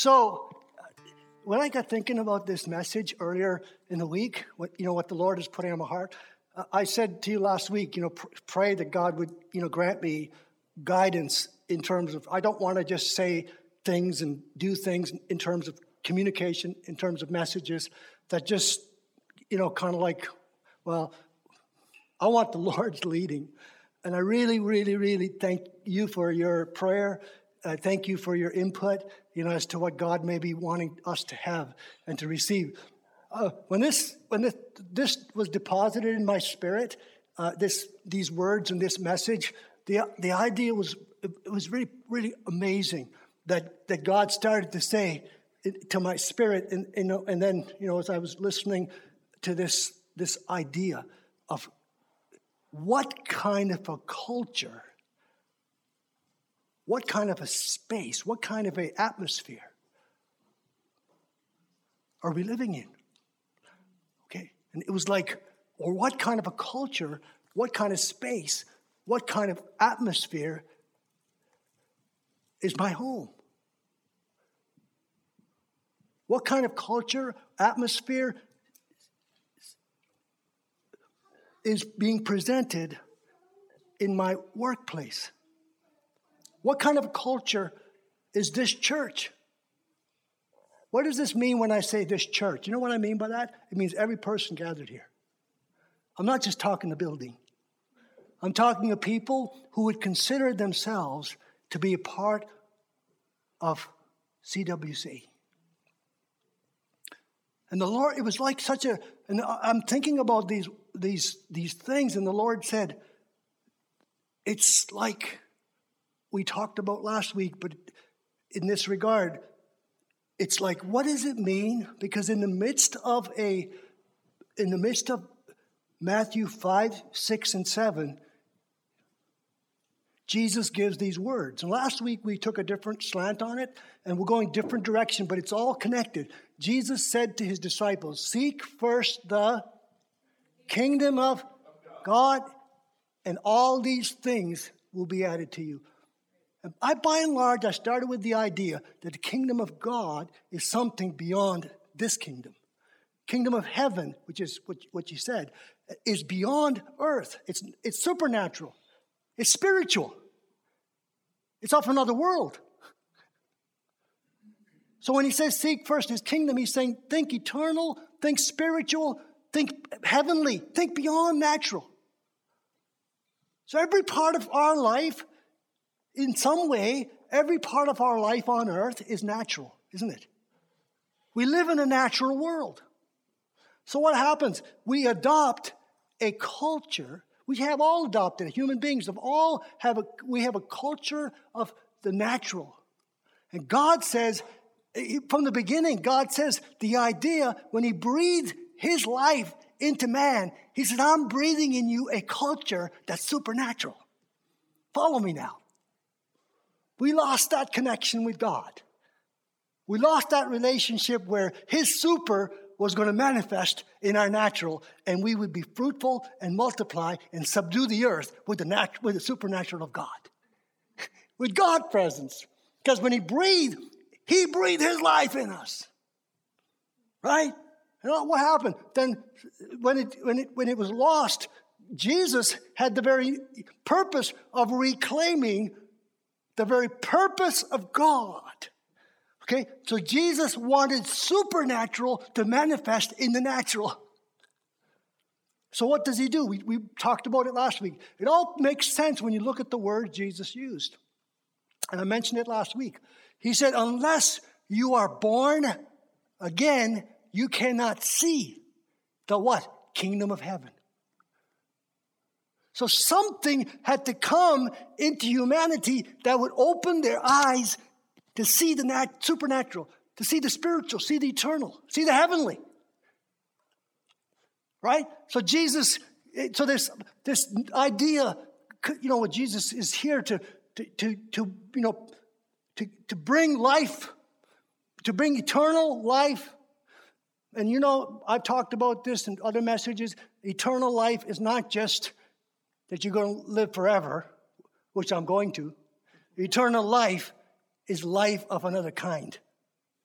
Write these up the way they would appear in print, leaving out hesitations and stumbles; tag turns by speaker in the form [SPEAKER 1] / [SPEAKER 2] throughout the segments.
[SPEAKER 1] So when I got thinking about this message earlier in the week, what the Lord is putting on my heart, I said to you last week, pray that God would, grant me guidance in terms of, I don't want to just say things and do things in terms of communication, in terms of messages that just, kind of like, well, I want the Lord's leading. And I really, really, really thank you for your prayer. Thank you for your input, as to what God may be wanting us to have and to receive. When this was deposited in my spirit, these words and this message, the idea was really, really amazing that God started to say to my spirit, and then as I was listening to this idea of what kind of a culture, what kind of a space, what kind of an atmosphere are we living in? Okay, and it was like, or what kind of a culture, what kind of space, what kind of atmosphere is my home? What kind of culture, atmosphere is being presented in my workplace? What kind of culture is this church? What does this mean when I say this church? You know what I mean by that? It means every person gathered here. I'm not just talking the building. I'm talking of people who would consider themselves to be a part of CWC. And the Lord, it was like and I'm thinking about these things, and the Lord said, it's like we talked about last week, but in this regard, it's like, what does it mean? Because in the midst of Matthew 5, 6, and 7, Jesus gives these words. And last week we took a different slant on it, and we're going different direction, but it's all connected. Jesus said to his disciples, seek first the kingdom of God, and all these things will be added to you. And by and large, I started with the idea that the kingdom of God is something beyond this kingdom. Kingdom of heaven, which is what you said, is beyond earth. It's supernatural. It's spiritual. It's of another world. So when he says seek first his kingdom, he's saying think eternal, think spiritual, think heavenly, think beyond natural. So every part of our life, in some way, every part of our life on earth is natural, isn't it? We live in a natural world. So what happens? We adopt a culture. We have all adopted it. Human beings we have a culture of the natural. And God says, from the beginning, God says the idea when he breathed his life into man, he said, I'm breathing in you a culture that's supernatural. Follow me now. We lost that connection with God. We lost that relationship where his super was going to manifest in our natural, and we would be fruitful and multiply and subdue the earth with the supernatural of God. With God's presence. Because when he breathed his life in us. Right? And what happened? Then when it was lost, Jesus had the very purpose of reclaiming the very purpose of God. Okay? So Jesus wanted supernatural to manifest in the natural. So what does he do? We talked about it last week. It all makes sense when you look at the word Jesus used. And I mentioned it last week. He said, unless you are born again, you cannot see the what? Kingdom of heaven. So something had to come into humanity that would open their eyes to see the supernatural, to see the spiritual, see the eternal, see the heavenly. Right? So this idea, what Jesus is here to bring life, to bring eternal life. And I've talked about this in other messages. Eternal life is not just that you're going to live forever, which I'm going to. Eternal life is life of another kind.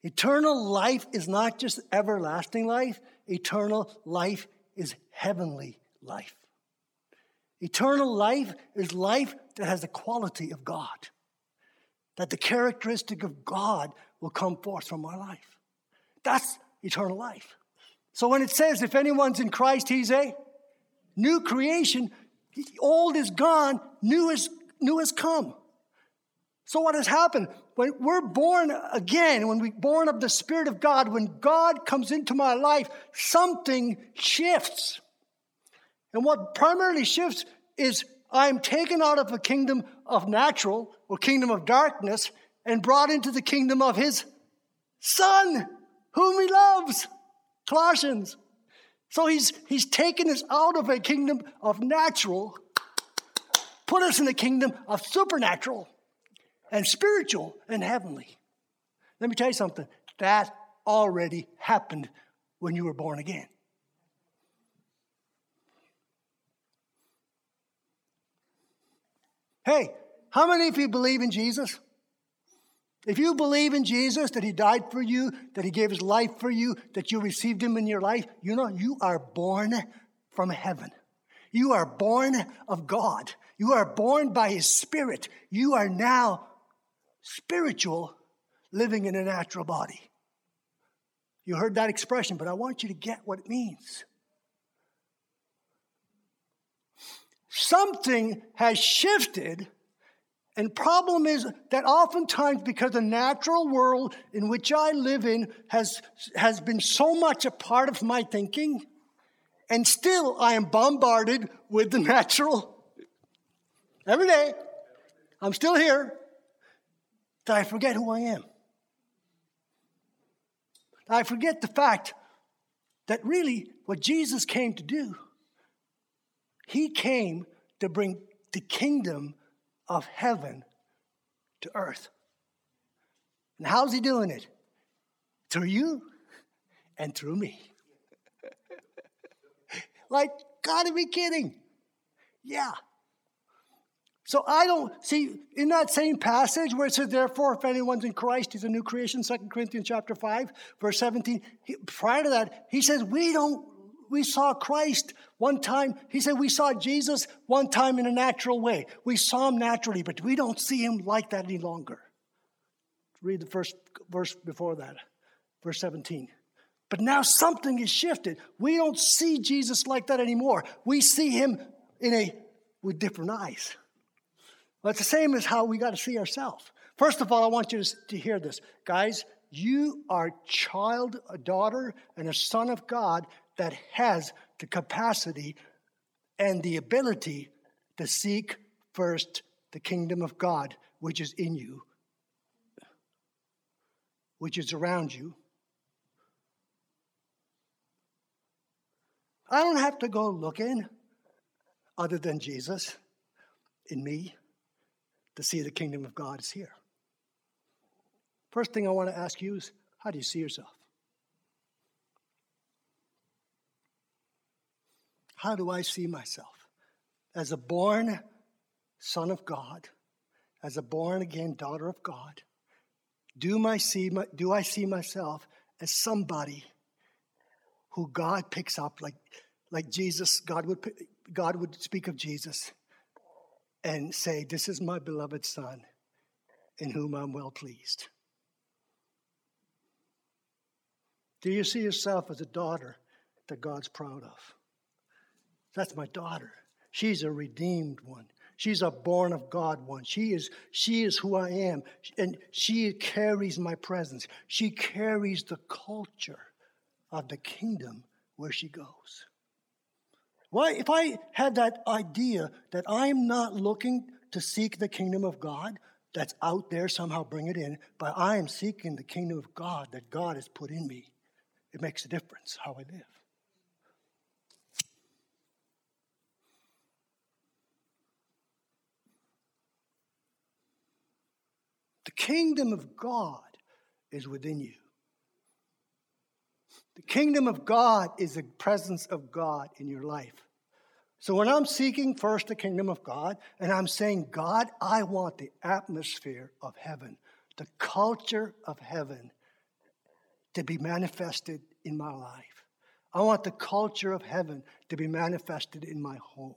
[SPEAKER 1] Eternal life is not just everlasting life. Eternal life is heavenly life. Eternal life is life that has the quality of God. That the characteristic of God will come forth from our life. That's eternal life. So when it says, if anyone's in Christ, he's a new creation. Old is gone, new has come. So what has happened? When we're born again, when we're born of the Spirit of God, when God comes into my life, something shifts. And what primarily shifts is I'm taken out of a kingdom of natural or kingdom of darkness and brought into the kingdom of his Son, whom he loves. Colossians. So he's taken us out of a kingdom of natural, put us in the kingdom of supernatural and spiritual and heavenly. Let me tell you something. That already happened when you were born again. Hey, how many of you believe in Jesus? If you believe in Jesus, that he died for you, that he gave his life for you, that you received him in your life, you know, you are born from heaven. You are born of God. You are born by his Spirit. You are now spiritual, living in a natural body. You heard that expression, but I want you to get what it means. Something has shifted. And problem is that oftentimes, because the natural world in which I live in has been so much a part of my thinking, and still I am bombarded with the natural every day. I'm still here, that I forget who I am. I forget the fact that really what Jesus came to do, he came to bring the kingdom of heaven to earth. And how's he doing it? Through you and through me. Like, gotta be kidding. Yeah. So I don't see in that same passage where it says, therefore, if anyone's in Christ, he's a new creation, 2 Corinthians chapter 5, verse 17. Prior to that, he says, we saw Christ one time. He said we saw Jesus one time in a natural way. We saw him naturally, but we don't see him like that any longer. Read the first verse before that, verse 17. But now something has shifted. We don't see Jesus like that anymore. We see him with different eyes. Well, it's the same as how we got to see ourselves. First of all, I want you to hear this. Guys, you are a child, a daughter, and a son of God that has the capacity and the ability to seek first the kingdom of God, which is in you, which is around you. I don't have to go looking other than Jesus in me to see the kingdom of God is here. First thing I want to ask you is, how do you see yourself? How do I see myself? As a born son of God, as a born again daughter of God, do I see myself as somebody who God picks up like Jesus? God would speak of Jesus and say, this is my beloved son in whom I'm well pleased. Do you see yourself as a daughter that God's proud of? That's my daughter. She's a redeemed one. She's a born of God one. She is who I am. And she carries my presence. She carries the culture of the kingdom where she goes. Why, if I had that idea that I'm not looking to seek the kingdom of God that's out there, somehow bring it in, but I am seeking the kingdom of God that God has put in me, it makes a difference how I live. The kingdom of God is within you. The kingdom of God is the presence of God in your life. So when I'm seeking first the kingdom of God, and I'm saying, God, I want the atmosphere of heaven, the culture of heaven to be manifested in my life. I want the culture of heaven to be manifested in my home.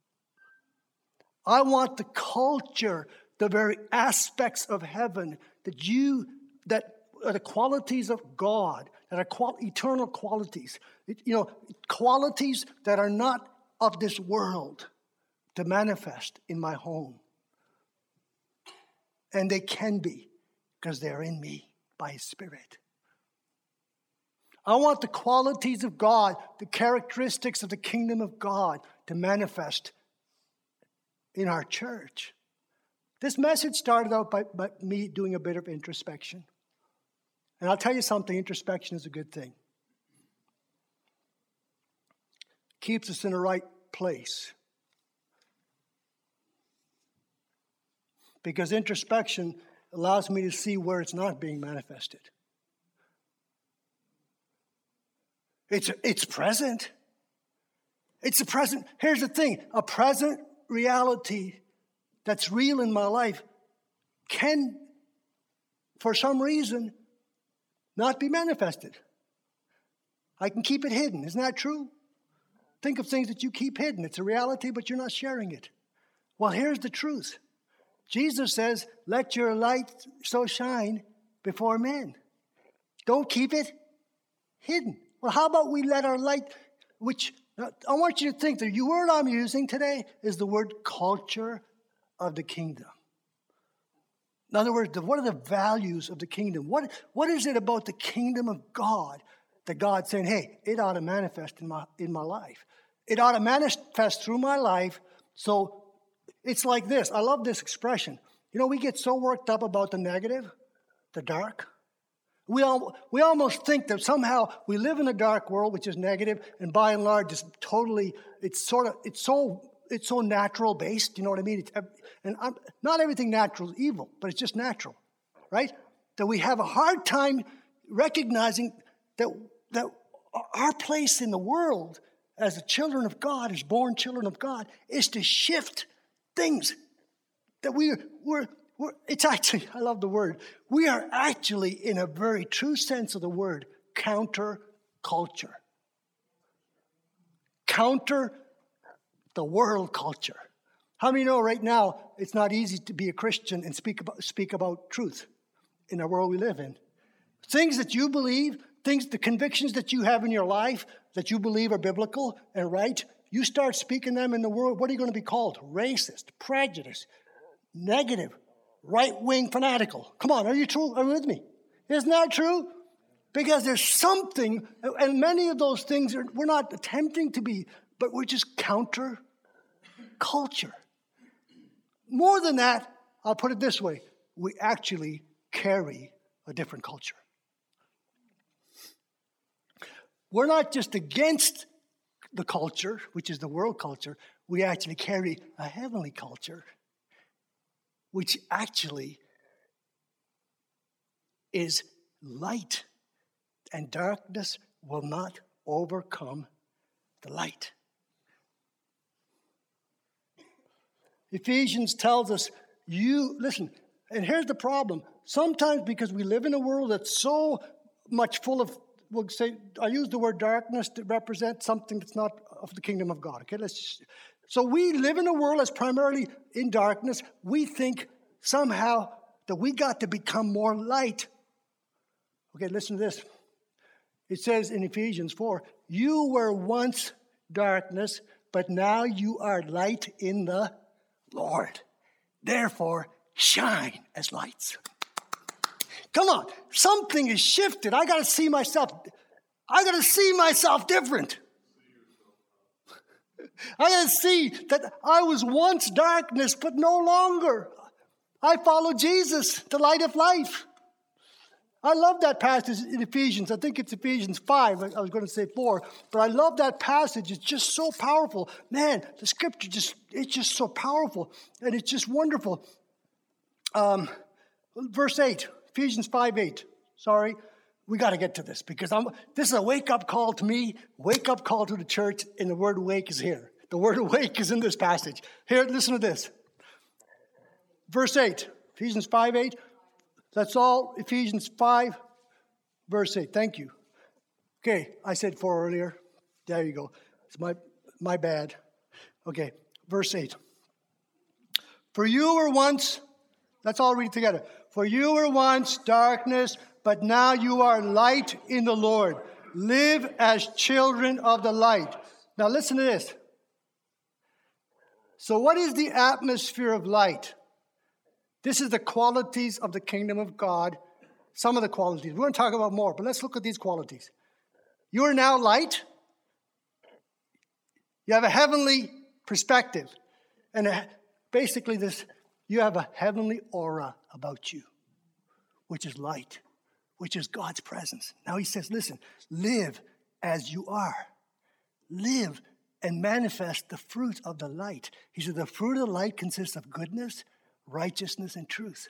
[SPEAKER 1] I want the culture, the very aspects of heaven that are the qualities of God, that are eternal qualities, qualities that are not of this world, to manifest in my home. And they can be, because they're in me by His Spirit. I want the qualities of God, the characteristics of the kingdom of God to manifest in our church. This message started out by me doing a bit of introspection. And I'll tell you something, introspection is a good thing. Keeps us in the right place. Because introspection allows me to see where it's not being manifested. It's present. It's a present. Here's the thing. A present reality that's real in my life can, for some reason, not be manifested. I can keep it hidden. Isn't that true? Think of things that you keep hidden. It's a reality, but you're not sharing it. Well, here's the truth. Jesus says, let your light so shine before men. Don't keep it hidden. Well, how about we let our light, which I want you to think, the word I'm using today is the word culture of the kingdom. In other words, what are the values of the kingdom? What is it about the kingdom of God that God's saying, hey, it ought to manifest in my life. It ought to manifest through my life. So it's like this. I love this expression. We get so worked up about the negative, the dark. We almost think that somehow we live in a dark world, which is negative, and by and large, it's so natural based. You know what I mean? Not everything natural is evil, but it's just natural, right? That we have a hard time recognizing that our place in the world as the children of God, as born children of God, is to shift things that it's actually, I love the word, we are actually, in a very true sense of the word, counter-culture. Counter the world culture. How many know right now it's not easy to be a Christian and speak about truth in the world we live in? Things that you believe, the convictions that you have in your life that you believe are biblical and right, you start speaking them in the world, what are you going to be called? Racist, prejudice, negative, right-wing fanatical. Come on, are you with me? Isn't that true? Because there's something, and many of those things we're not attempting to be, but we're just counter culture. More than that, I'll put it this way, we actually carry a different culture. We're not just against the culture, which is the world culture, we actually carry a heavenly culture, which actually is light, and darkness will not overcome the light. Ephesians tells us, listen, and here's the problem. Sometimes because we live in a world that's so much full of, we'll say, I use the word darkness to represent something that's not of the kingdom of God. Okay, so we live in a world that's primarily in darkness. We think somehow that we got to become more light. Okay, listen to this. It says in Ephesians 4, you were once darkness, but now you are light in the Lord. Therefore, shine as lights. Come on, something is shifted. I got to see myself different. I got to see that I was once darkness, but no longer. I follow Jesus, the light of life. I love that passage in Ephesians. I think it's Ephesians 5. I was going to say 4. But I love that passage. It's just so powerful. Man, the scripture it's just so powerful. And it's just wonderful. Verse 8. Ephesians 5:8. Sorry. We got to get to this because this is a wake-up call to me, wake-up call to the church, and the word awake is here. The word awake is in this passage. Here, listen to this. Verse 8. Ephesians 5:8. That's all Ephesians 5, Verse 8. Thank you. Okay, I said 4 earlier. There you go. It's my bad. Okay, verse 8. For you were once, let's all read together. For you were once darkness, but now you are light in the Lord. Live as children of the light. Now listen to this. So what is the atmosphere of light? This is the qualities of the kingdom of God. Some of the qualities. We're going to talk about more, but let's look at these qualities. You are now light. You have a heavenly perspective. And basically you have a heavenly aura about you, which is light, which is God's presence. Now he says, listen, live as you are. Live and manifest the fruit of the light. He said the fruit of the light consists of goodness, righteousness, and truth.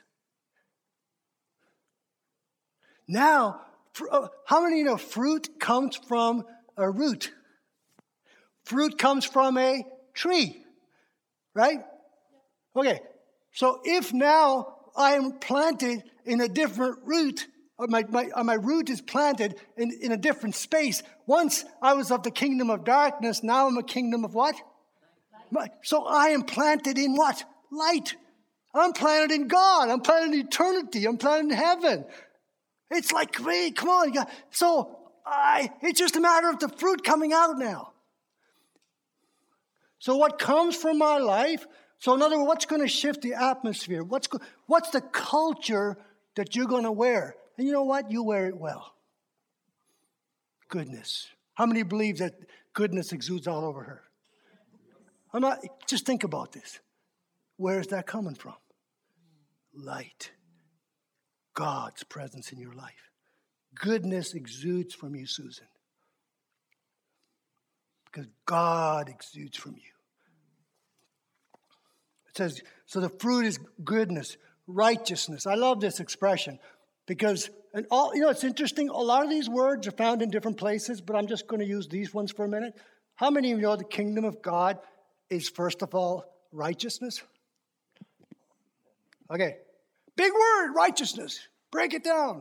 [SPEAKER 1] Now, how many know fruit comes from a root? Fruit comes from a tree, right? Okay, so if now I am planted in a different root, or my root is planted in a different space. Once I was of the kingdom of darkness, now I'm a kingdom of what? So I am planted in what? Light. I'm planted in God. I'm planted in eternity. I'm planted in heaven. It's like, great, come on. So it's just a matter of the fruit coming out now. So what comes from my life, so in other words, what's going to shift the atmosphere? What's the culture that you're going to wear? And you know what? You wear it well. Goodness. How many believe that goodness exudes all over her? Just think about this. Where is that coming from? Light. God's presence in your life. Goodness exudes from you, Susan. Because God exudes from you. It says, so the fruit is goodness, righteousness. I love this expression because, it's interesting. A lot of these words are found in different places, but I'm just going to use these ones for a minute. How many of you know the kingdom of God is, first of all, righteousness? Okay. Big word, righteousness. Break it down.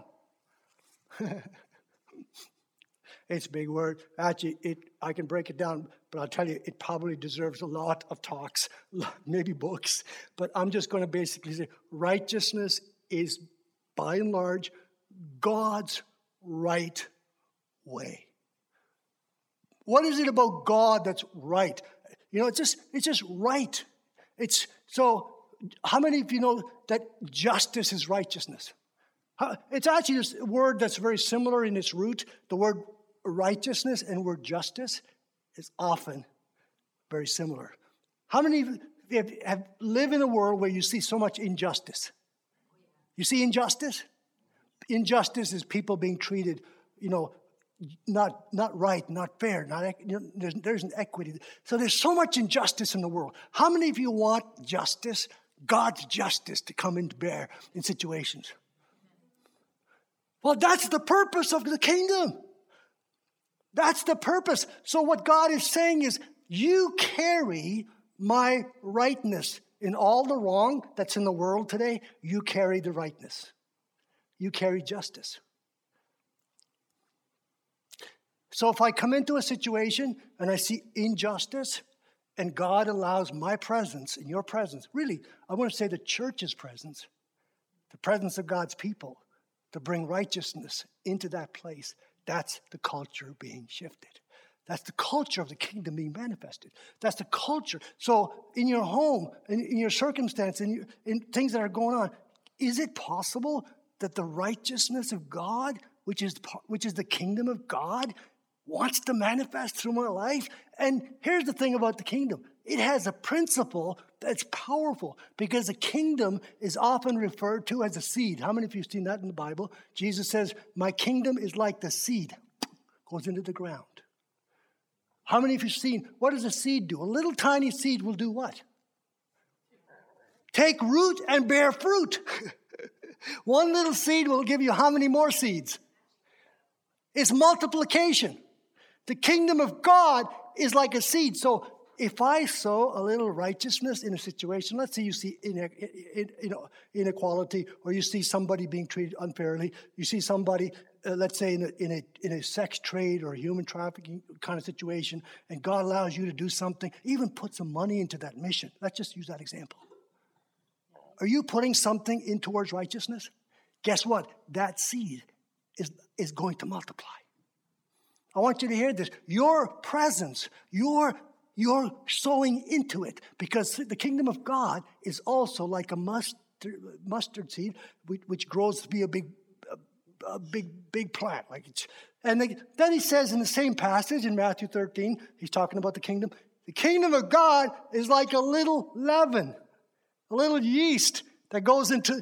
[SPEAKER 1] It's a big word. Actually, I can break it down, but I'll tell you, it probably deserves a lot of talks, maybe books. But I'm just going to basically say righteousness is, by and large, God's right way. What is it about God that's right? It's just right. So how many of you know that justice is righteousness? It's actually this word that's very similar in its root. The word righteousness and word justice is often very similar. How many of you have live in a world where you see so much injustice? You see injustice? Injustice is people being treated, not right, not fair, there's an equity. So there's so much injustice in the world. How many of you want justice, God's justice, to come into bear in situations? Well, that's the purpose of the kingdom. That's the purpose. So what God is saying is, you carry my rightness. In all the wrong that's in the world today, you carry the rightness. You carry justice. So if I come into a situation and I see injustice, and God allows my presence and your presence, really, I want to say the church's presence, the presence of God's people, to bring righteousness into that place, that's the culture being shifted. That's the culture of the kingdom being manifested. That's the culture. So in your home, in your circumstance, in things that are going on, is it possible that the righteousness of God, which is the kingdom of God, wants to manifest through my life? And here's the thing about the kingdom. It has a principle that's powerful because the kingdom is often referred to as a seed. How many of you have seen that in the Bible? Jesus says, my kingdom is like the seed. Goes into the ground. How many of you have seen, what does a seed do? A little tiny seed will do what? Take root and bear fruit. One little seed will give you how many more seeds? It's multiplication. The kingdom of God is like a seed. So if I sow a little righteousness in a situation, let's say you see inequality, or you see somebody being treated unfairly, you see somebody let's say in a sex trade or a human trafficking kind of situation, and God allows you to do something, even put some money into that mission. Let's just use that example. Are you putting something in towards righteousness? Guess what? That seed is going to multiply. I want you to hear this. Your presence, you're sowing into it, because the kingdom of God is also like a mustard seed, which grows to be a big plant. Then he says in the same passage in Matthew 13, he's talking about the kingdom. The kingdom of God is like a little leaven, a little yeast that goes into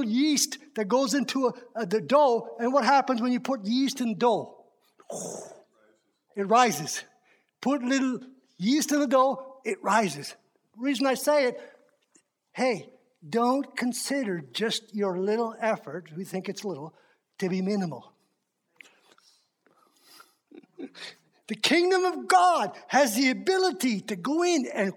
[SPEAKER 1] the dough. And what happens when you put yeast in dough? It rises. Put little yeast in the dough, it rises. The reason I say it, hey, don't consider just your little effort, we think it's little, to be minimal. The kingdom of God has the ability to go in and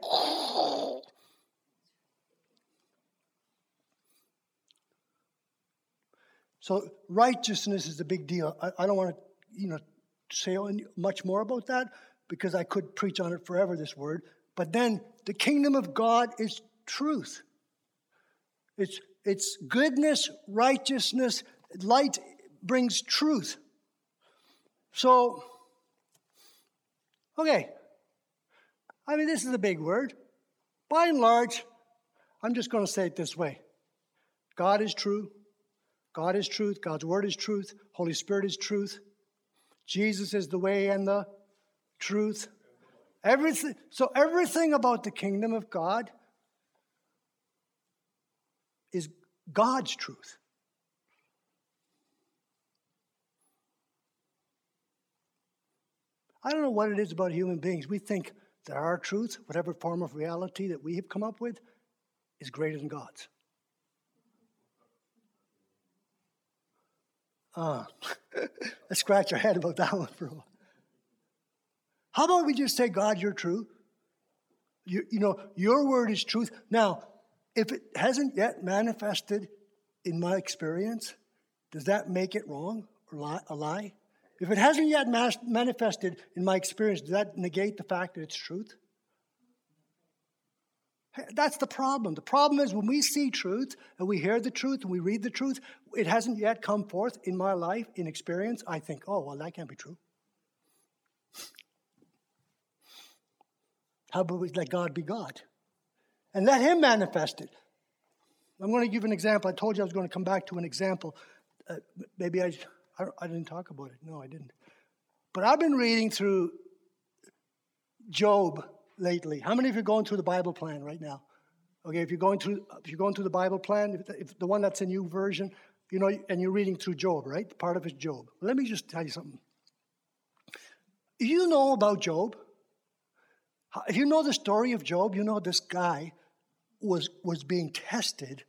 [SPEAKER 1] so righteousness is a big deal. I don't want to, say much more about that, because I could preach on it forever, this word. But then the kingdom of God is truth. It's goodness, righteousness. Light brings truth. So, okay. This is a big word. By and large, I'm just going to say it this way. God is true. God is truth. God's word is truth. Holy Spirit is truth. Jesus is the way and the truth. Everything about the kingdom of God is God's truth. I don't know what it is about human beings. We think that our truth, whatever form of reality that we have come up with, is greater than God's. Let's scratch our head about that one for a while. How about we just say, God, you're true? Your word is truth. Now, if it hasn't yet manifested in my experience, does that make it wrong or a lie? If it hasn't yet manifested in my experience, does that negate the fact that it's truth? That's the problem. The problem is when we see truth and we hear the truth and we read the truth, it hasn't yet come forth in my life, in experience. I think, oh, well, that can't be true. How about we let God be God? And let him manifest it. I'm going to give an example. I told you I was going to come back to an example. Maybe I didn't talk about it. No, I didn't. But I've been reading through Job lately. How many of you are going through the Bible plan right now? Okay, if you're going through the Bible plan, if the one that's in your version, and you're reading through Job, right? Part of it's Job. Let me just tell you something. You know about Job. If you know the story of Job, you know this guy was being tested,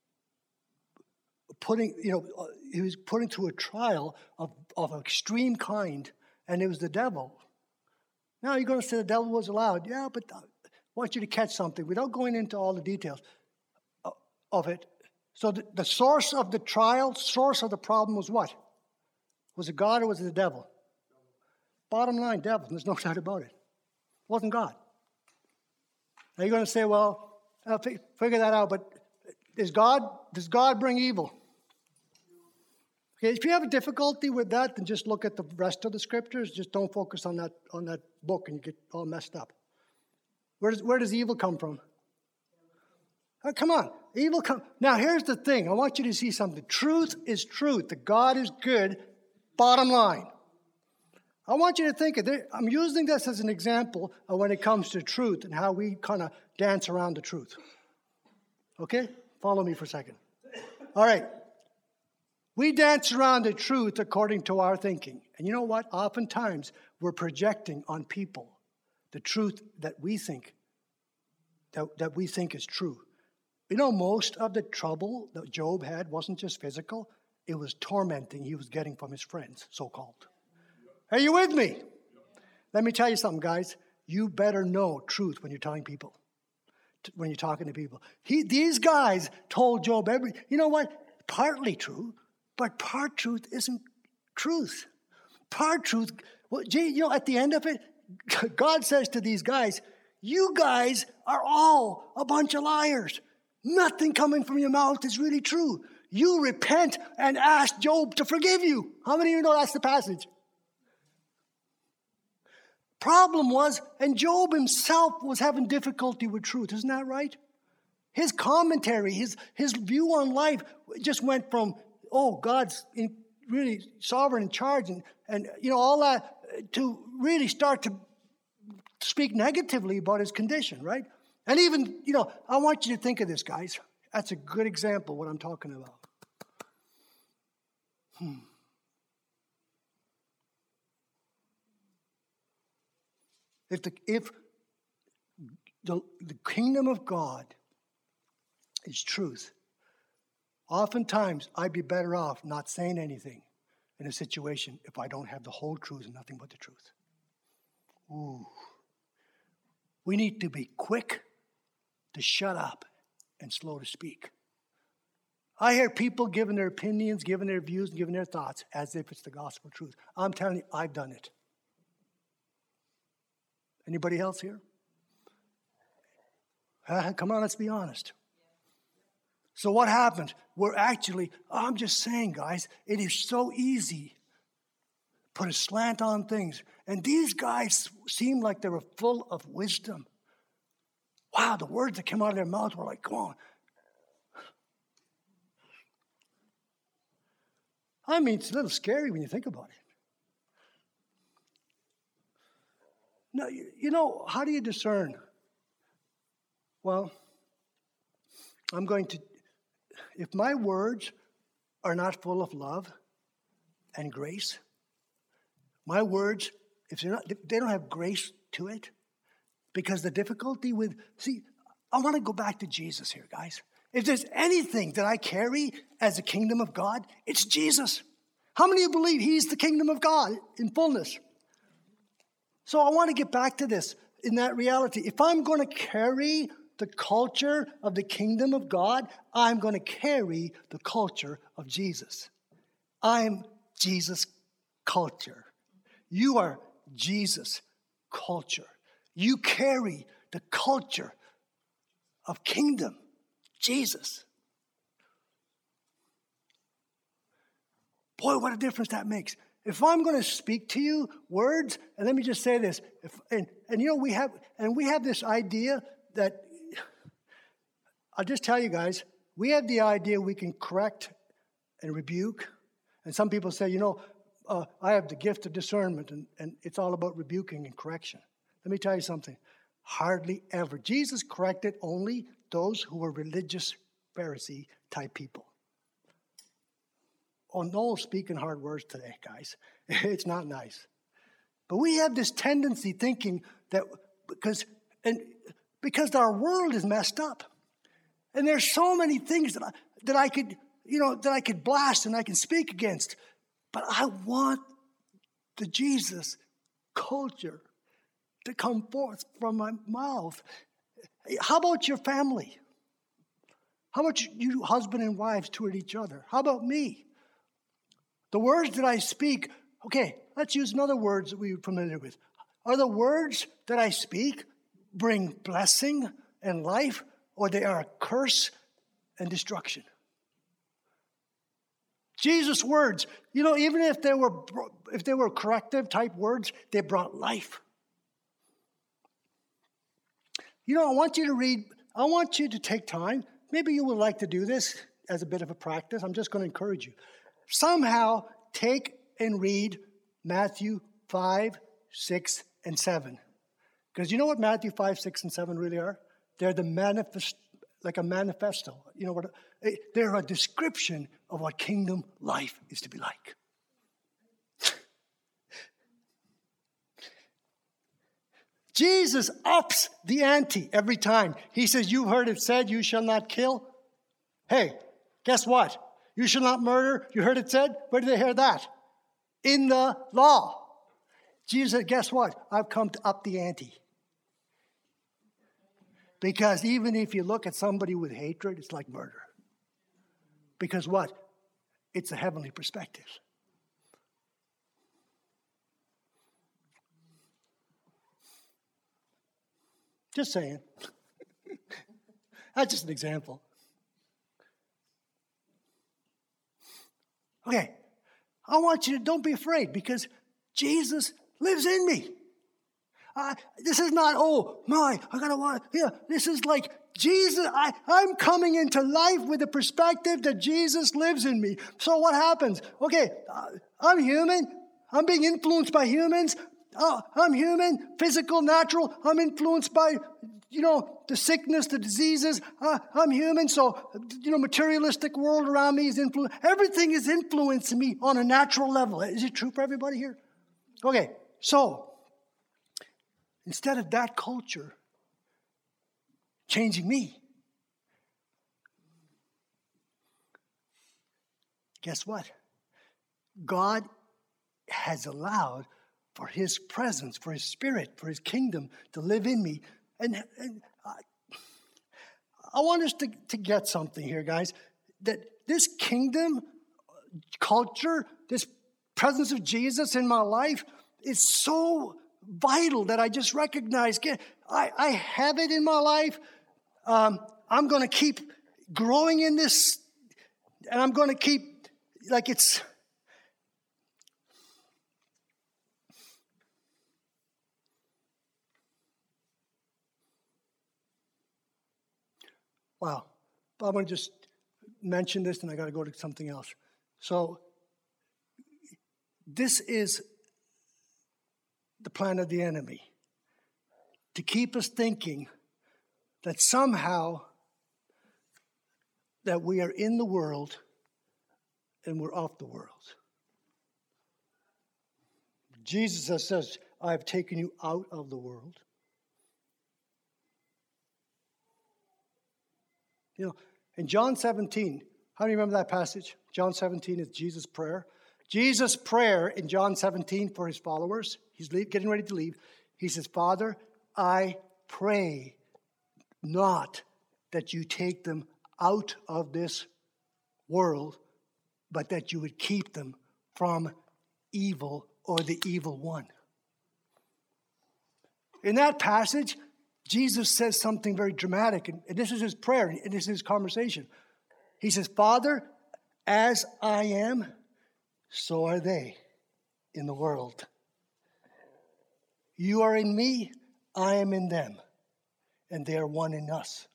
[SPEAKER 1] he was putting through a trial of extreme kind, and it was the devil. Now you're going to say the devil was allowed. Yeah, but I want you to catch something without going into all the details of it. So the source of the trial, source of the problem was what? Was it God or was it the devil? Bottom line, devil. There's no doubt about it. It wasn't God. Now you're going to say, well, I'll figure that out, but does God bring evil? Okay, if you have a difficulty with that, then just look at the rest of the scriptures. Just don't focus on that book and you get all messed up. Where does evil come from? Oh, come on. Evil come. Now here's the thing. I want you to see something. Truth is truth. That God is good. Bottom line. I want you to think of it. I'm using this as an example of when it comes to truth and how we kind of dance around the truth. Okay? Follow me for a second. All right. We dance around the truth according to our thinking. And you know what? Oftentimes, we're projecting on people the truth that we think is true. Most of the trouble that Job had wasn't just physical. It was tormenting he was getting from his friends, so-called. Are you with me? Let me tell you something, guys. You better know truth when you're telling people, when you're talking to people. These guys told Job you know what? Partly true, but part truth isn't truth. Part truth. Well, at the end of it, God says to these guys, you guys are all a bunch of liars. Nothing coming from your mouth is really true. You repent and ask Job to forgive you. How many of you know that's the passage? Problem was, and Job himself was having difficulty with truth. Isn't that right? His commentary, his view on life just went from, God's really sovereign in charge and all that, to really start to speak negatively about his condition, right? And even, I want you to think of this, guys. That's a good example of what I'm talking about. If the kingdom of God is truth, oftentimes I'd be better off not saying anything in a situation if I don't have the whole truth and nothing but the truth. Ooh. We need to be quick to shut up and slow to speak. I hear people giving their opinions, giving their views, giving their thoughts as if it's the gospel truth. I'm telling you, I've done it. Anybody else here? Come on, let's be honest. So what happened? I'm just saying, guys, it is so easy to put a slant on things. And these guys seemed like they were full of wisdom. Wow, the words that came out of their mouth were like, come on. I mean, it's a little scary when you think about it. No, how do you discern? Well, if my words are not full of love and grace, my words, if they don't have grace to it, because the difficulty I want to go back to Jesus here, guys. If there's anything that I carry as a kingdom of God, it's Jesus. How many of you believe he's the kingdom of God in fullness? So I want to get back to this in that reality. If I'm going to carry the culture of the kingdom of God, I'm going to carry the culture of Jesus. I'm Jesus' culture. You are Jesus' culture. You carry the culture of kingdom, Jesus. Boy, what a difference that makes. If I'm going to speak to you words, and let me just say this, we have this idea that, I'll just tell you guys, we have the idea we can correct and rebuke. And some people say, I have the gift of discernment, and it's all about rebuking and correction. Let me tell you something. Hardly ever. Jesus corrected only those who were religious Pharisee type people. Oh, no speaking hard words today, guys. It's not nice. But we have this tendency thinking that because our world is messed up. And there's so many things that I could blast and I can speak against. But I want the Jesus culture to come forth from my mouth. How about your family? How about you husband and wives toward each other? How about me? The words that I speak, okay, let's use another words that we're familiar with. Are the words that I speak bring blessing and life, or they are a curse and destruction? Jesus' words, even if they were corrective type words, they brought life. I want you to take time. Maybe you would like to do this as a bit of a practice. I'm just going to encourage you. Somehow take and read Matthew 5, 6, and 7. Because you know what Matthew 5, 6, and 7 really are? They're like a manifesto. They're a description of what kingdom life is to be like. Jesus ups the ante every time. He says, you've heard it said, you shall not kill. Hey, guess what? You shall not murder. You heard it said? Where did they hear that? In the law. Jesus said, guess what? I've come to up the ante. Because even if you look at somebody with hatred, it's like murder. Because what? It's a heavenly perspective. Just saying. That's just an example. Okay. I want you to, don't be afraid because Jesus lives in me. This is not, oh my, I gotta want, yeah. This is like Jesus, I'm coming into life with the perspective that Jesus lives in me. So what happens? Okay, I'm human. I'm being influenced by humans. I'm human, physical, natural. I'm influenced by, the sickness, the diseases. I'm human, so, materialistic world around me is influenced. Everything is influencing me on a natural level. Is it true for everybody here? Okay, so instead of that culture changing me, guess what? God has allowed for His presence, for His Spirit, for His kingdom to live in me. And I want us to get something here, guys, that this kingdom culture, this presence of Jesus in my life is so vital that I just recognize, I have it in my life. I'm going to keep growing in this, and I'm going to keep, like it's... Wow. I'm going to just mention this, and I got to go to something else. So, this is the plan of the enemy, to keep us thinking that somehow that we are in the world and we're off the world. Jesus says, I have taken you out of the world. In John 17, how do you remember that passage? John 17 is Jesus' prayer. Jesus' prayer in John 17 for His followers, He's getting ready to leave. He says, Father, I pray not that you take them out of this world, but that you would keep them from evil or the evil one. In that passage, Jesus says something very dramatic, and this is His prayer, and this is His conversation. He says, Father, as I am, so are they in the world. You are in me, I am in them, and they are one in us.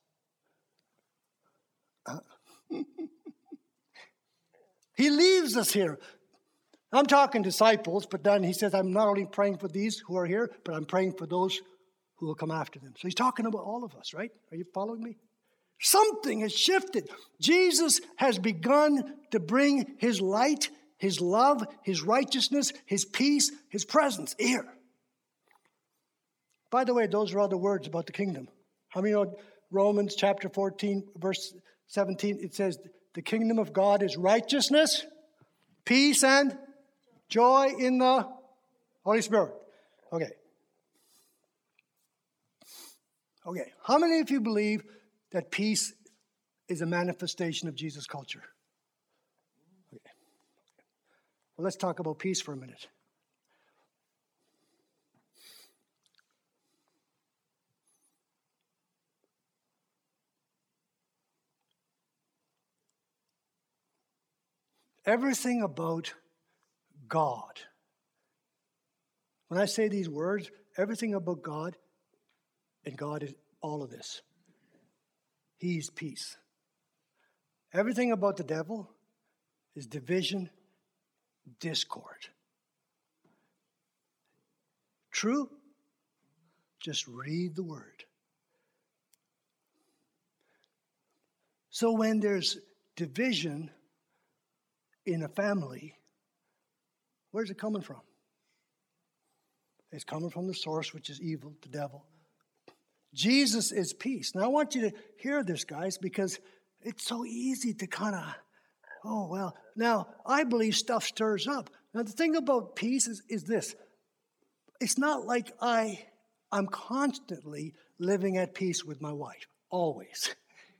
[SPEAKER 1] He leaves us here. I'm talking disciples, but then He says, I'm not only praying for these who are here, but I'm praying for those who will come after them. So He's talking about all of us, right? Are you following me? Something has shifted. Jesus has begun to bring His light, His love, His righteousness, His peace, His presence here. By the way, those are other words about the kingdom. How many know Romans chapter 14, verse 17, it says, the kingdom of God is righteousness, peace, and joy in the Holy Spirit. Okay. How many of you believe that peace is a manifestation of Jesus' culture? Okay. Well, let's talk about peace for a minute. Everything about God, when I say these words, everything about God, and God is all of this. He's peace. Everything about the devil is division, discord. True? Just read the word. So when there's division in a family, where's it coming from? It's coming from the source, which is evil, the devil. Jesus is peace. Now, I want you to hear this, guys, because it's so easy to kind of, oh, well, now, I believe stuff stirs up. Now, the thing about peace is this. It's not like I'm constantly living at peace with my wife, always.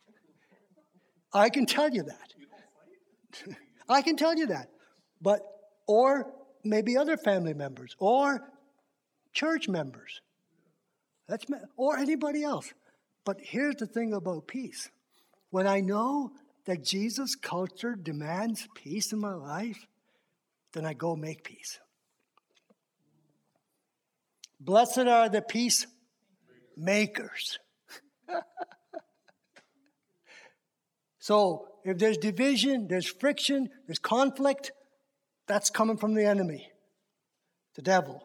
[SPEAKER 1] I can tell you that. I can tell you that. But, or maybe other family members, or church members. Or anybody else. But here's the thing about peace. When I know that Jesus' culture demands peace in my life, then I go make peace. Blessed are the peacemakers. So if there's division, there's friction, there's conflict, that's coming from the enemy, the devil.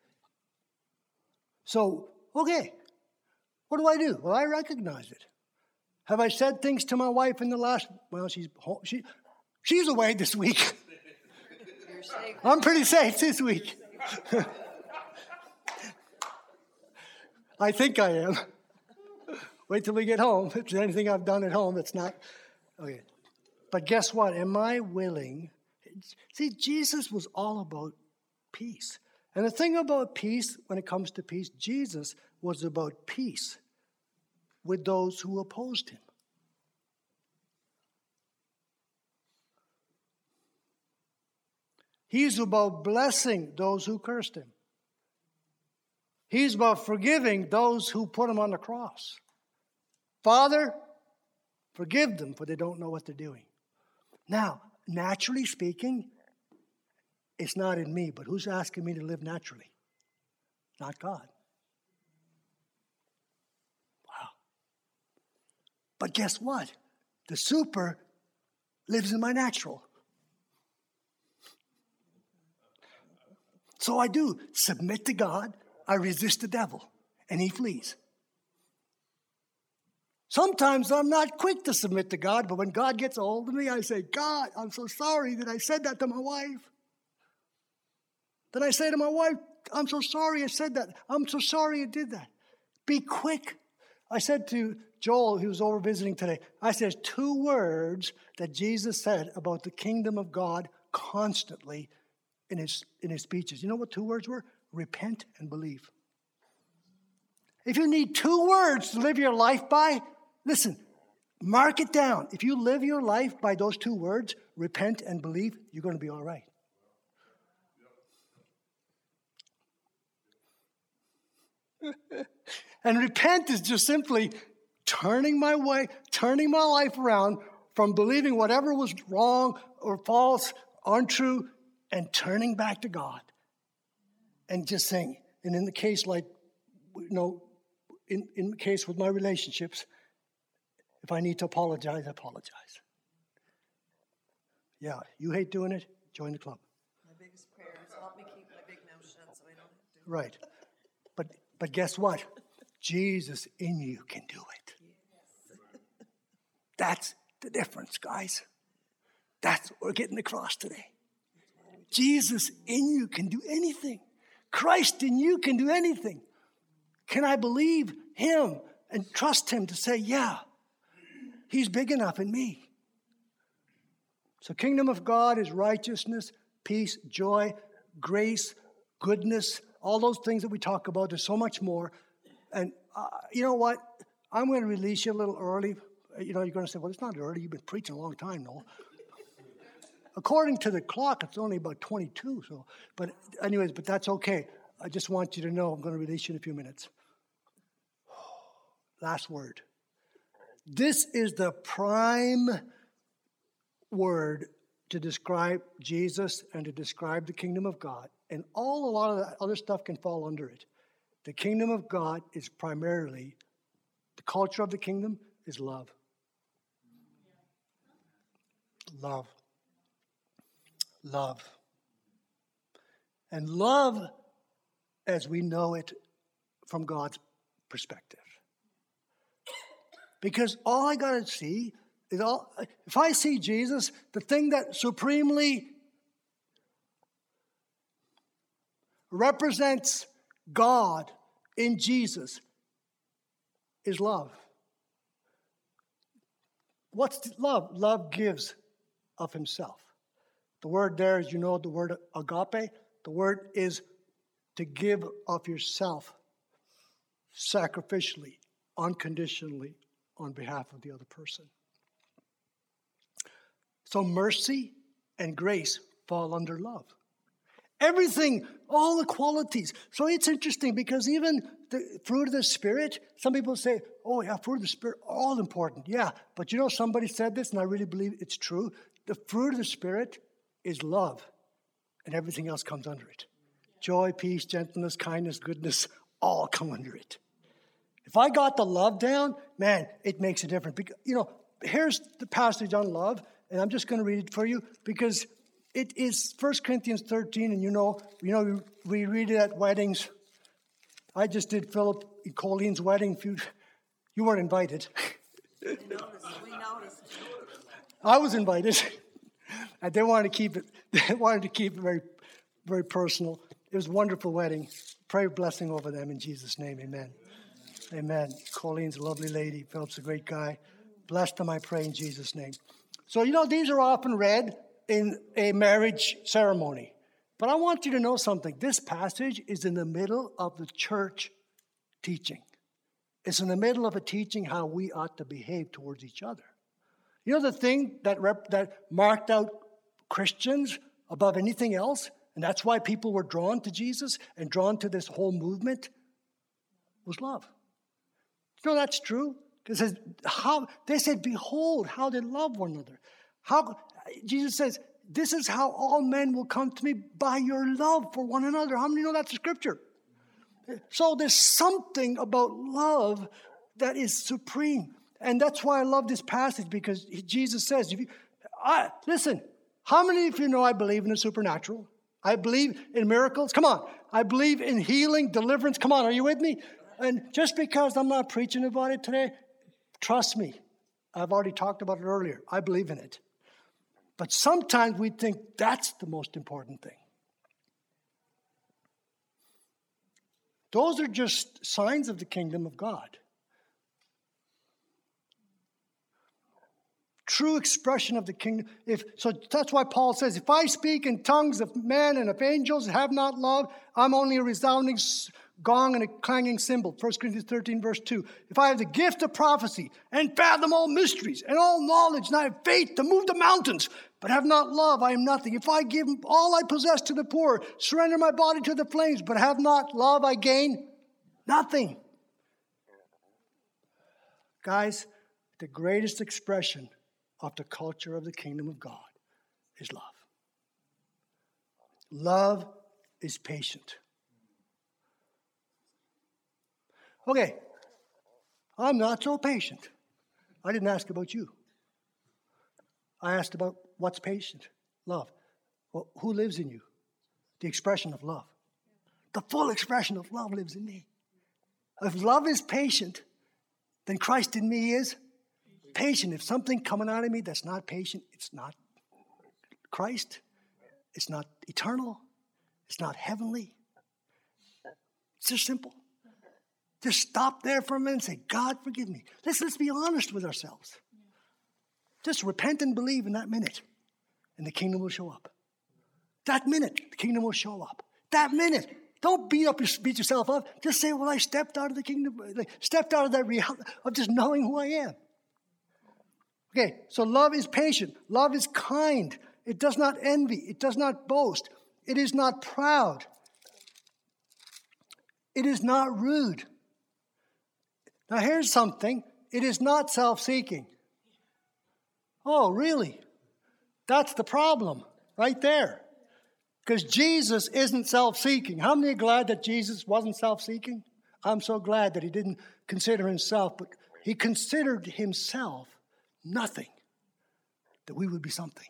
[SPEAKER 1] So, okay, what do? Well, I recognize it. Have I said things to my wife in the last, well, she's away this week. I'm pretty safe this week. I think I am. Wait till we get home. If there's anything I've done at home that's not, okay. But guess what? Am I willing? See, Jesus was all about peace. And the thing about peace, when it comes to peace, Jesus was about peace with those who opposed him. He's about blessing those who cursed him. He's about forgiving those who put him on the cross. Father, forgive them, for they don't know what they're doing. Now, naturally speaking, it's not in me, but who's asking me to live naturally? Not God. Wow. But guess what? The super lives in my natural. So I do submit to God, I resist the devil, and he flees. Sometimes I'm not quick to submit to God, but when God gets a hold of me, I say, God, I'm so sorry that I said that to my wife. Then I say to my wife, I'm so sorry I said that. I'm so sorry I did that. Be quick. I said to Joel, who was over visiting today, I said 2 words that Jesus said about the kingdom of God constantly in his speeches. You know what 2 words were? Repent and believe. If you need 2 words to live your life by, listen, mark it down. If you live your life by those 2 words, repent and believe, you're going to be all right. And repent is just simply turning my life around from believing whatever was wrong or false, untrue, and turning back to God. And just saying, and in the case like, in the case with my relationships, if I need to apologize, I apologize. Yeah, you hate doing it? Join the club.
[SPEAKER 2] My biggest prayer is help me keep my big mouth shut so I don't have to.
[SPEAKER 1] Right. But guess what? Jesus in you can do it. Yes. That's the difference, guys. That's what we're getting across today. Jesus in you can do anything. Christ in you can do anything. Can I believe him and trust him to say, yeah, he's big enough in me? So kingdom of God is righteousness, peace, joy, grace, goodness, all those things that we talk about. There's so much more. And you know what? I'm going to release you a little early. You're going to say, well, it's not early. You've been preaching a long time, Noel. According to the clock, it's only about 22. But that's okay. I just want you to know I'm going to release you in a few minutes. Last word. This is the prime word to describe Jesus and to describe the kingdom of God. And a lot of that other stuff can fall under it. The kingdom of God is primarily, the culture of the kingdom is love. Love. Love. And love as we know it from God's perspective. Because all I got to see is if I see Jesus, the thing that supremely represents God in Jesus is love. What's love? Love gives of himself. The word there is, the word agape. The word is to give of yourself sacrificially, unconditionally, on behalf of the other person. So mercy and grace fall under love. Everything, all the qualities. So it's interesting because even the fruit of the Spirit, some people say, oh yeah, fruit of the Spirit, all important. Yeah, but you know, somebody said this and I really believe it's true. The fruit of the Spirit is love and everything else comes under it. Joy, peace, gentleness, kindness, goodness, all come under it. If I got the love down, man, it makes a difference. Because, you know, here's the passage on love, and I'm just going to read it for you because it is 1 Corinthians 13, and you know, we read it at weddings. I just did Philip and Colleen's wedding. You weren't invited.
[SPEAKER 2] We noticed.
[SPEAKER 1] I was invited. And they wanted to keep it. They wanted to keep it very, very personal. It was a wonderful wedding. Pray a blessing over them in Jesus' name. Amen. Amen. Colleen's a lovely lady. Philip's a great guy. Bless them, I pray, in Jesus' name. So, you know, these are often read in a marriage ceremony. But I want you to know something. This passage is in the middle of the church teaching. It's in the middle of a teaching how we ought to behave towards each other. You know the thing that marked out Christians above anything else, and that's why people were drawn to Jesus and drawn to this whole movement, was love. You know that's true? Because they said, behold, how they love one another. Jesus says, this is how all men will come to me, by your love for one another. How many know that's the scripture? So there's something about love that is supreme. And that's why I love this passage, because Jesus says, listen, how many of you know I believe in the supernatural? I believe in miracles. Come on. I believe in healing, deliverance. Come on, are you with me? And just because I'm not preaching about it today, trust me. I've already talked about it earlier. I believe in it. But sometimes we think that's the most important thing. Those are just signs of the kingdom of God. True expression of the kingdom. So that's why Paul says, if I speak in tongues of men and of angels and have not love, I'm only a resounding gong and a clanging cymbal. 1 Corinthians 13, verse 2. If I have the gift of prophecy and fathom all mysteries and all knowledge, and I have faith to move the mountains, but have not love, I am nothing. If I give all I possess to the poor, surrender my body to the flames, but have not love, I gain nothing. Guys, the greatest expression of the culture of the kingdom of God is love. Love is patient. Okay, I'm not so patient. I didn't ask about you. I asked about what's patient? Love. Well, who lives in you? The expression of love. The full expression of love lives in me. If love is patient, then Christ in me is patient. If something coming out of me that's not patient, it's not Christ. It's not eternal. It's not heavenly. It's just simple. Just stop there for a minute and say, God, forgive me. Let's be honest with ourselves. Just repent and believe in that minute, and the kingdom will show up. That minute, the kingdom will show up. That minute. Don't beat yourself up. Just say, well, I stepped out of the kingdom, stepped out of that reality of just knowing who I am. Okay, so love is patient. Love is kind. It does not envy. It does not boast. It is not proud. It is not rude. Now here's something. It is not self-seeking. Oh, really? That's the problem right there. Because Jesus isn't self-seeking. How many are glad that Jesus wasn't self-seeking? I'm so glad that he didn't consider himself, but he considered himself nothing, that we would be something.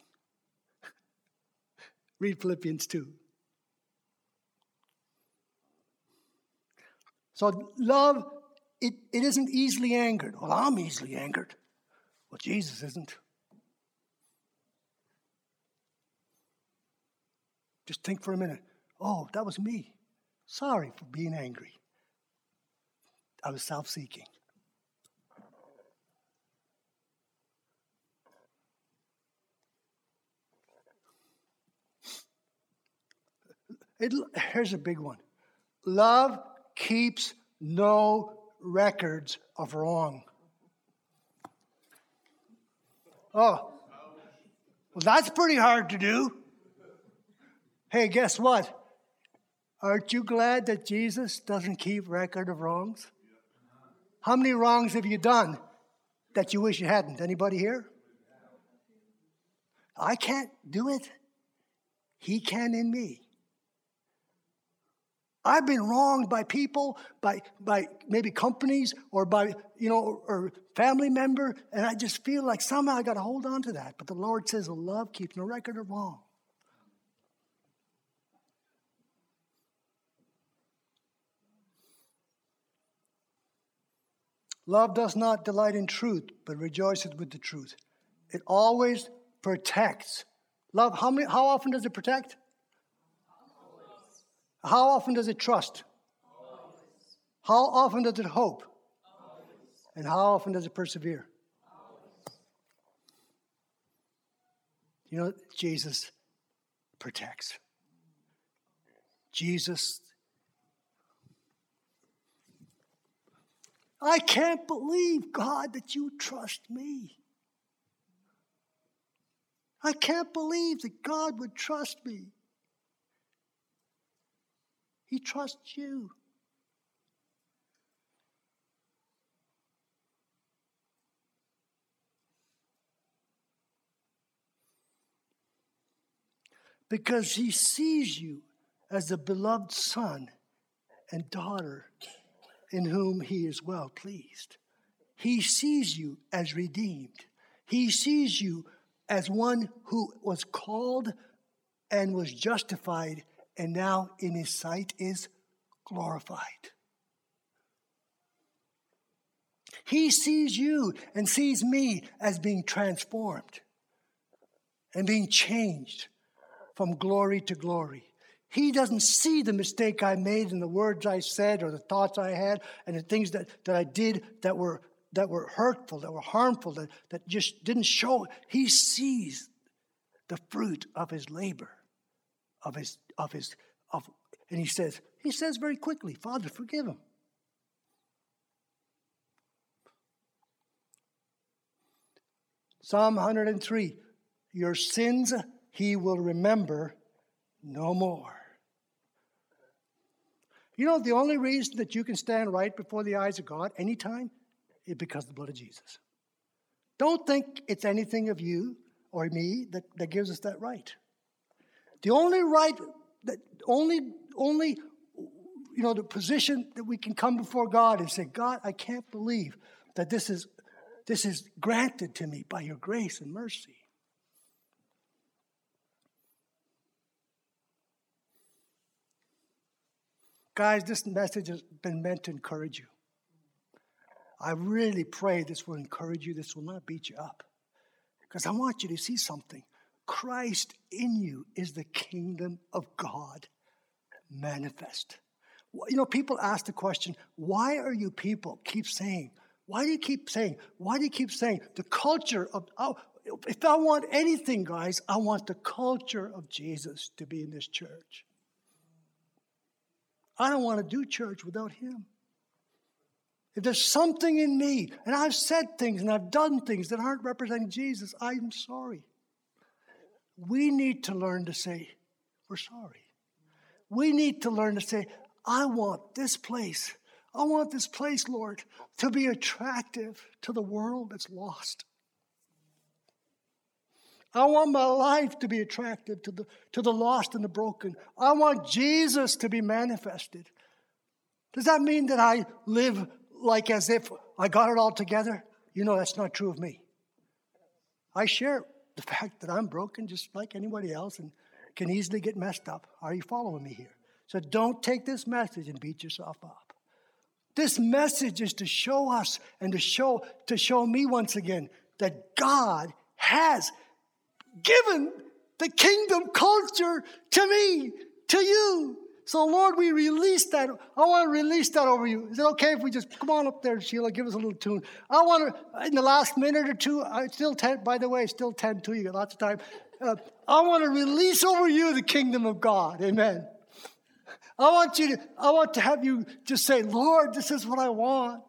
[SPEAKER 1] Read Philippians 2. So love, it isn't easily angered. Well, I'm easily angered. Well, Jesus isn't. Just think for a minute. Oh, that was me. Sorry for being angry. I was self-seeking. Here's a big one. Love keeps no records of wrong. Oh, well, that's pretty hard to do. Hey, guess what? Aren't you glad that Jesus doesn't keep record of wrongs? How many wrongs have you done that you wish you hadn't? Anybody here? I can't do it. He can in me. I've been wronged by people, by maybe companies, or by, or family member, and I just feel like somehow I got to hold on to that. But the Lord says, love keeps no record of wrong. Love does not delight in truth, but rejoices with the truth. It always protects. Love, how often does it protect? Always. How often does it trust? Always. How often does it hope? Always. And how often does it persevere? Always. Jesus protects. Jesus. I can't believe, God, that you trust me. I can't believe that God would trust me. He trusts you. Because he sees you as a beloved son and daughter in whom he is well pleased. He sees you as redeemed. He sees you as one who was called and was justified, and now in his sight is glorified. He sees you and sees me as being transformed and being changed from glory to glory. He doesn't see the mistake I made in the words I said or the thoughts I had and the things that I did that were hurtful, that were harmful, that just didn't show. He sees the fruit of his labor, and he says very quickly, Father, forgive him. Psalm 103, your sins he will remember no more. The only reason that you can stand right before the eyes of God anytime is because of the blood of Jesus. Don't think it's anything of you or me that gives us that right. The only right, the position that we can come before God and say, God, I can't believe that this is granted to me by your grace and mercy. Guys, this message has been meant to encourage you. I really pray this will encourage you. This will not beat you up. Because I want you to see something. Christ in you is the kingdom of God manifest. People ask the question, why are you people keep saying? Why do you keep saying? The culture of, if I want anything, guys, I want the culture of Jesus to be in this church. I don't want to do church without him. If there's something in me, and I've said things and I've done things that aren't representing Jesus, I'm sorry. We need to learn to say, we're sorry. We need to learn to say, I want this place, Lord, to be attractive to the world that's lost. I want my life to be attractive to the lost and the broken. I want Jesus to be manifested. Does that mean that I live like as if I got it all together? That's not true of me. I share the fact that I'm broken just like anybody else and can easily get messed up. Are you following me here? So don't take this message and beat yourself up. This message is to show us and to show me once again that God has given the kingdom culture to me, to you. So, Lord, we release that. I want to release that over you. Is it okay if we just come on up there, Sheila? Give us a little tune. I want to, in the last minute or two, still 10, by the way, still 10 to you, got lots of time. I want to release over you the kingdom of God. Amen. I want to have you just say, Lord, this is what I want.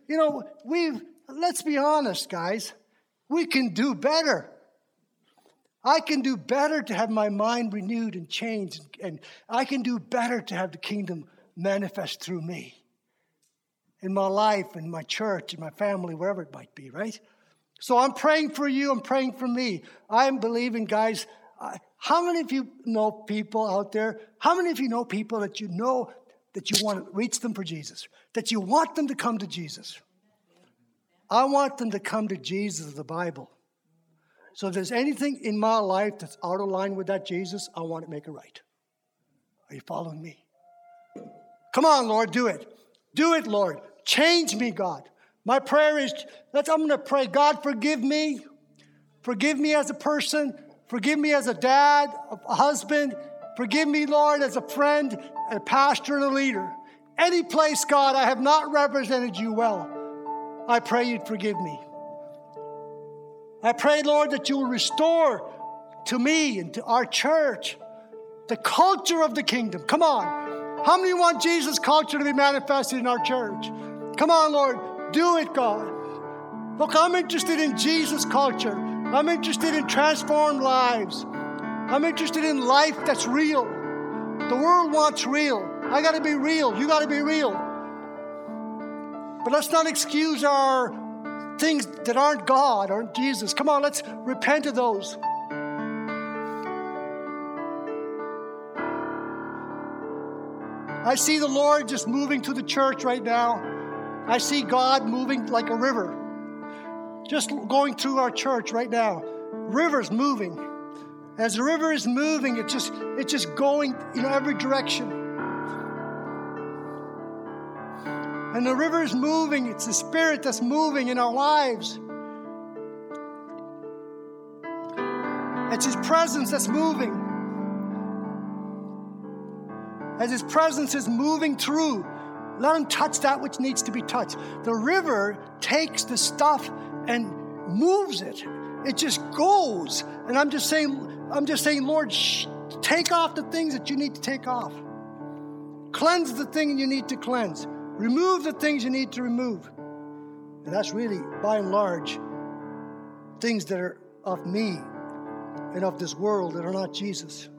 [SPEAKER 1] Let's be honest, guys. We can do better. I can do better to have my mind renewed and changed. And I can do better to have the kingdom manifest through me. In my life, in my church, in my family, wherever it might be, right? So I'm praying for you. I'm praying for me. I'm believing, guys. How many of you know people out there? How many of you know people that you want to reach them for Jesus? That you want them to come to Jesus? I want them to come to Jesus of the Bible. So if there's anything in my life that's out of line with that Jesus, I want to make it right. Are you following me? Come on, Lord, do it. Do it, Lord. Change me, God. My prayer is, I'm going to pray, God, forgive me. Forgive me as a person. Forgive me as a dad, a husband. Forgive me, Lord, as a friend, a pastor, and a leader. Any place, God, I have not represented you well. I pray you'd forgive me. I pray, Lord, that you will restore to me and to our church the culture of the kingdom. Come on. How many want Jesus' culture to be manifested in our church? Come on, Lord. Do it, God. Look, I'm interested in Jesus' culture. I'm interested in transformed lives. I'm interested in life that's real. The world wants real. I got to be real. You got to be real. But let's not excuse our things that aren't God, aren't Jesus. Come on, let's repent of those. I see the Lord just moving through the church right now. I see God moving like a river. Just going through our church right now. River's moving. As the river is moving, it's just going in every direction. And the river is moving. It's the Spirit that's moving in our lives. It's His presence that's moving. As His presence is moving through, let Him touch that which needs to be touched. The river takes the stuff and moves it. It just goes. And I'm just saying, Lord, take off the things that you need to take off. Cleanse the thing you need to cleanse. Remove the things you need to remove. And that's really, by and large, things that are of me and of this world that are not Jesus.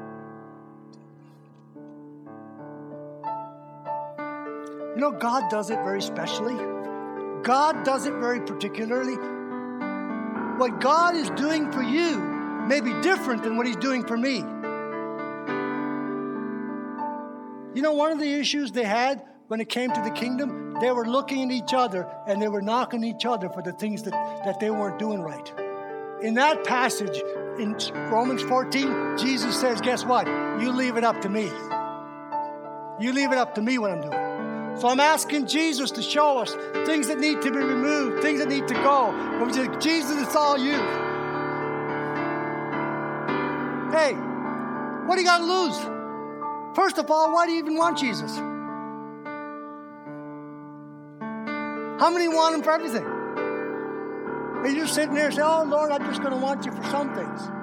[SPEAKER 1] You know, God does it very specially. God does it very particularly. What God is doing for you may be different than what He's doing for me. You know, one of the issues they had when it came to the kingdom, they were looking at each other and they were knocking each other for the things that they weren't doing right. In that passage, in Romans 14, Jesus says, guess what? You leave it up to me. You leave it up to me what I'm doing. So I'm asking Jesus to show us things that need to be removed, things that need to go. But we say, Jesus, it's all you. Hey, what do you got to lose? First of all, why do you even want Jesus? How many want Him for everything? Are you just sitting there and say, oh, Lord, I'm just going to want you for some things.